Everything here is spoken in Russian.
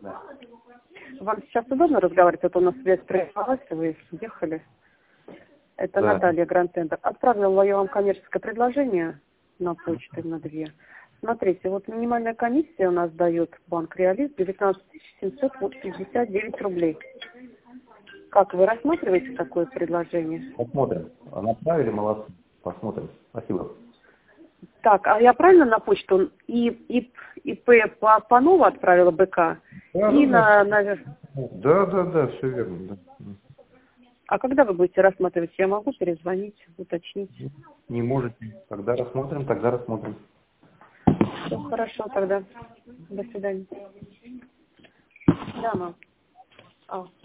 Да. Вам сейчас удобно разговаривать? Это у нас связь прервалась, вы ехали. Это Да. Наталья Гранд-Тендер. Отправила я вам коммерческое предложение на почту на 2. Смотрите, вот минимальная комиссия у нас дает банк Реалист 19 759 рублей. Как вы рассматриваете такое предложение? Посмотрим. Направили, молодцы. Посмотрим. Спасибо. Так, а я правильно на почту ИП Панова отправила БК? Да, И да, на... все верно. Да. А когда вы будете рассматривать? Я могу перезвонить, уточнить? Не можете. Когда рассмотрим, тогда рассмотрим. Все хорошо тогда. До свидания. Да, мам.